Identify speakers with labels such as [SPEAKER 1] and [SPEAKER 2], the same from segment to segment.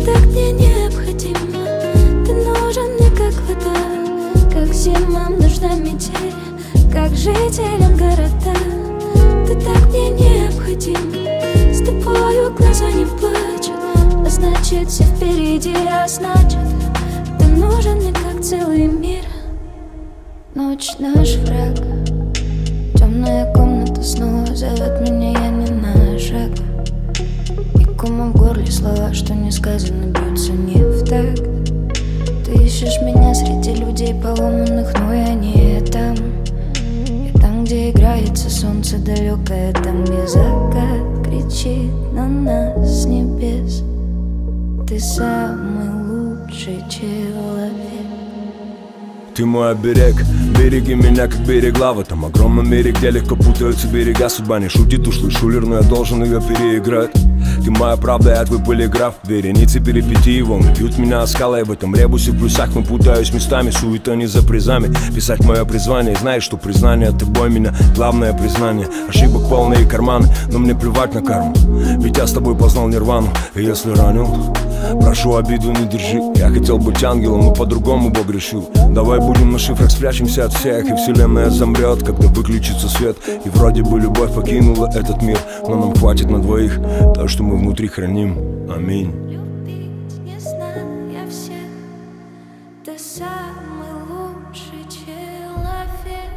[SPEAKER 1] так мне необходим, ты нужен мне как вода, как зимам нужна метель, как жителям города. Ты так мне необходим, с тобою глаза не плачут, а значит все впереди, а значит ты нужен мне как целый мир. Ночь наш враг, темная комната снова зовет меня, я не на шаг. И комом в горле слова, что не сказано, бьются не в такт. Ты ищешь меня среди людей поломанных, но я не там. Я там, где играется солнце далекое, там, где закат кричит на нас с небес. Ты самый лучший человек.
[SPEAKER 2] Ты мой оберег, береги меня, как берегла в этом огромном мире, где легко путаются берега. Судьба не шутит, ушлый шулер, но я должен ее переиграть. Ты моя правда, я твой полиграф. Вереницы перипетий, волны бьют меня о скалы. В этом ребусе в плюсах мы путаюсь местами. Суета не за призами, писать мое призвание. Знаешь, что признание от тобой меня главное признание. Ошибок полные карманы, но мне плевать на карму, ведь я с тобой познал нирвану. И если ранил, прошу, обиду не держи. Я хотел быть ангелом, но по-другому Бог решил. Давай будем на шифрах, спрячемся от всех, и вселенная замрет, когда выключится свет. И вроде бы любовь покинула этот мир, но нам хватит на двоих то, что мы внутри храним. Аминь.
[SPEAKER 1] Любить не зная всех, ты самый лучший человек.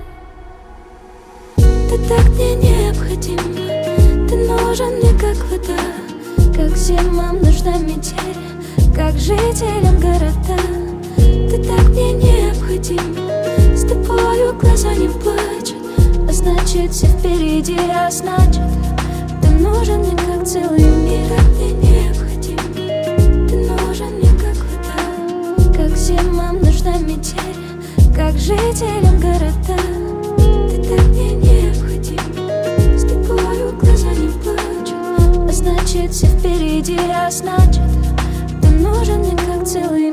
[SPEAKER 1] Ты так мне необходим, ты нужен мне как вода, как зимам нужна метель, как жителям города. Ты так мне необходим, с тобою глаза не плачут, а значит все впереди, а значит ты нужен мне как целый мир. Ты так мне необходим, ты нужен мне как вода, как зимам нужна метель, как жителям города. Ты так мне необходим, с тобою глаза не плачут, а значит все впереди, а значит ты нужен мне как целый мир.